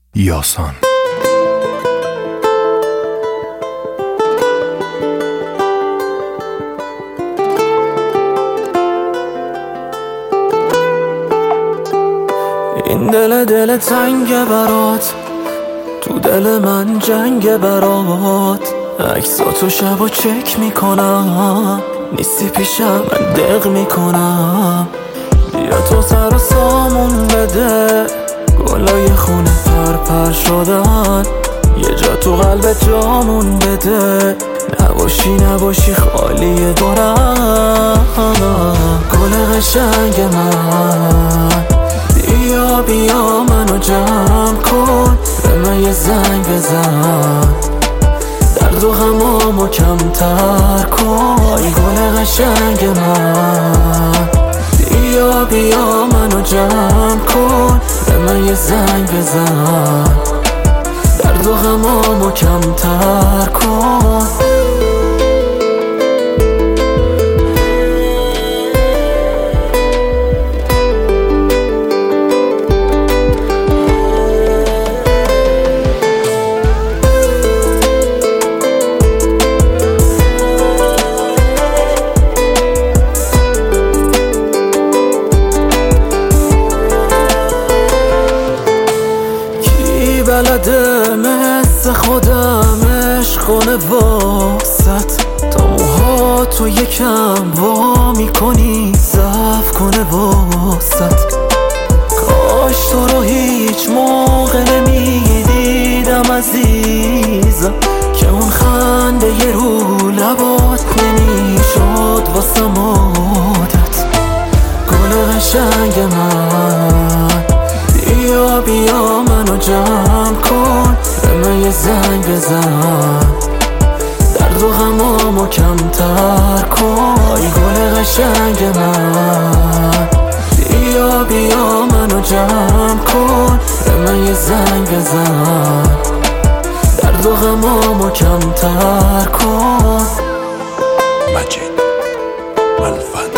یاسان. این دل تنگ برات، تو دل من جنگ برات. عکساتو شبا چک میکنم، نیستی پیشم من دق میکنم. بیا تو سر و سامون بده، گلای خونه پر شدن. یه جا تو قلب جامون بده، نباشی خالی دورم. گل قشنگ من، بیا منو جمع کن، به من یه زنگ بزن، درد و غمامو کمتر کن. گل قشنگ من، بیا منو جمع کن، به من یه زنگ بزن، درد و غمامو کمتر کن. بلده مثل خودم عشق کنه واسط، تا موها تو یکم وا میکنی ضعف کنه واسط. کاش تو رو هیچ موقع نمیدیدم عزیزم، که اون خنده یه رو لبات نمیشد واسم عادت. گل قشنگ من، بیا منو جمع کن، به من یه زنگ بزن، درد و غمامو کمتر کن. گل قشنگ من، بیا منو جمع کن، به من یه زنگ بزن، درد و غمامو کمتر کن. مجید الفن.